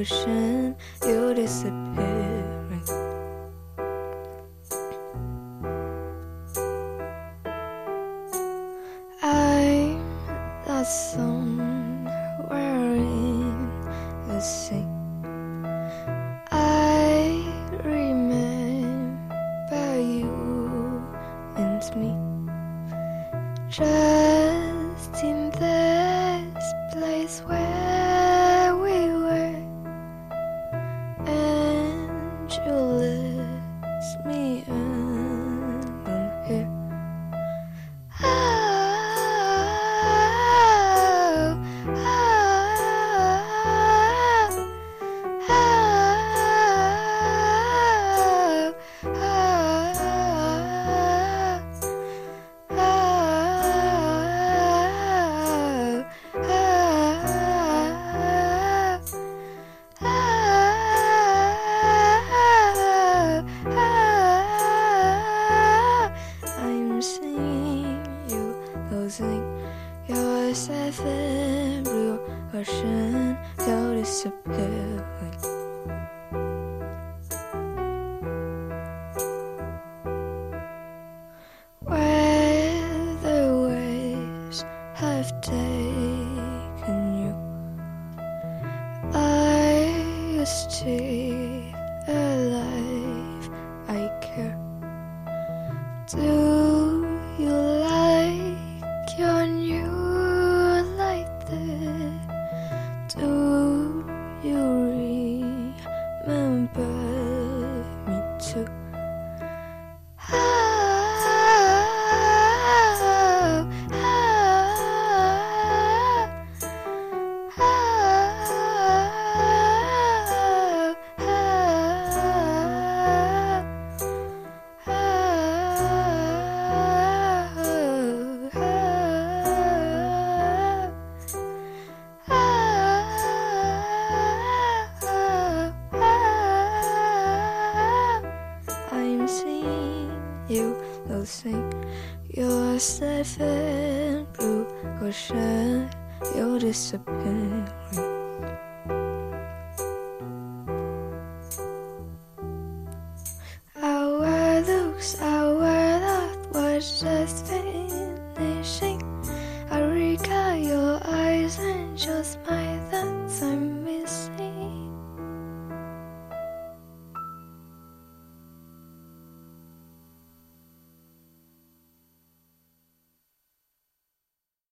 ocean, you're disappearing. I'm lost somewhere in the sea. I remember you and me, just in this place where we were, and you left me alone here. I'm seeing you losing yourself in blue ocean, you're disappearing. Where the waves have taken you, I stay alive, I care. Do you like your new light there? Do you remember me too? I'm seeing you losing yourself in blue ocean, you're disappearing. Our looks, our love was just finishing. I recall your eyes and your smile.